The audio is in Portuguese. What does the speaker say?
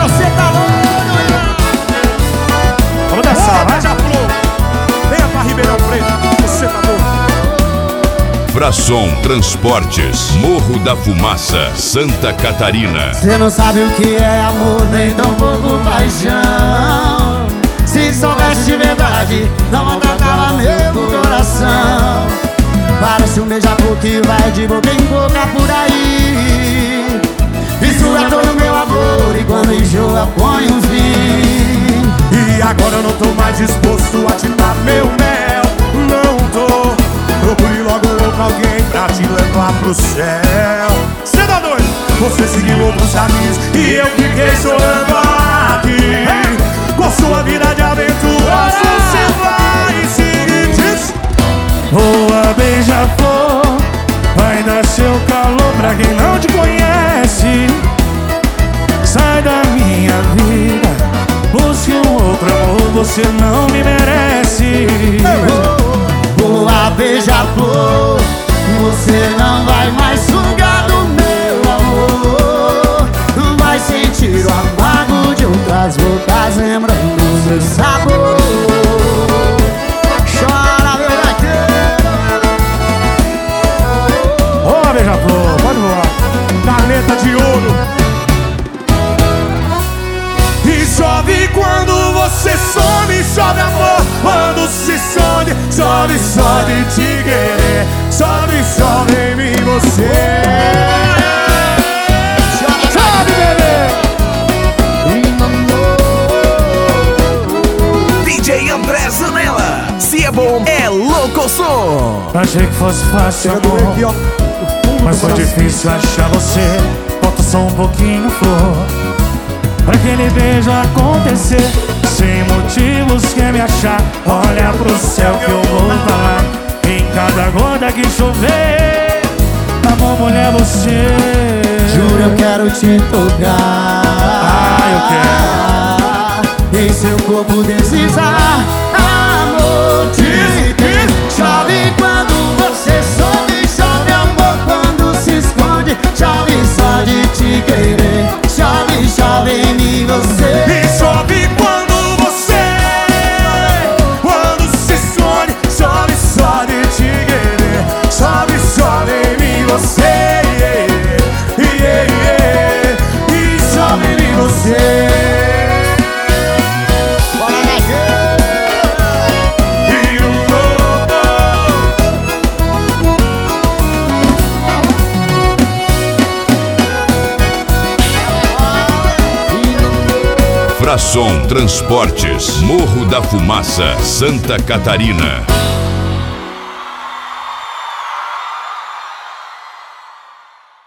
Você tá louco, irmão. Vamos dançar, vai. Beija-flor, venha pra Ribeirão Preto. Você tá louco. Frasson Transportes, Morro da Fumaça, Santa Catarina. Você não sabe o que é amor, nem tão pouco paixão. Se soubesse de verdade, não maltratava meu coração. Parece um beija-flor que vai de boca em boca por aí. Mistura todo meu amor e quando enjoa põe um fim. E agora eu não tô mais disposto a te dar meu mel. Não tô. Procure logo outro alguém pra te levar pro céu. Cê tá doido? Você seguiu outros caminhos e eu fiquei chorando aqui. Com sua vida de aventura você vai seguir disso. Voa, beija-flor, vai dar seu calor pra quem não te conhece. Sai da minha vida, busque um outro amor, você não me merece. Boa, beija-flor, você não vai mais sugar do meu amor. Vai sentir o amargo de outras bocas lembrando o seu sabor. Chora, meu gaiteiro. Voa, beija-flor, pode voar. Caneta de ouro. E chove quando você some, chove amor. Quando se sonhe, chove só de te querer. Chove, chove em mim você. Chove, bebê. DJ André Zanella, se é bom, é louco som. Achei que fosse fácil, amor, mas foi difícil achar você. Bota só um pouquinho, flor, pra aquele beijo acontecer. Sem motivos quer me achar. Olha pro céu que eu vou falar. Em cada gota que chover, amor, mulher, você. Juro, eu quero te tocar. Eu em seu corpo deslizar. Amor, chove quando você some. Chove amor quando se esconde. Chove só de te querer. Chove, chove em mim você. E chove quando você, quando se sonhe, chove só de te querer. Chove, chove em mim você. E chove em mim você. Frasson Transportes, Morro da Fumaça, Santa Catarina.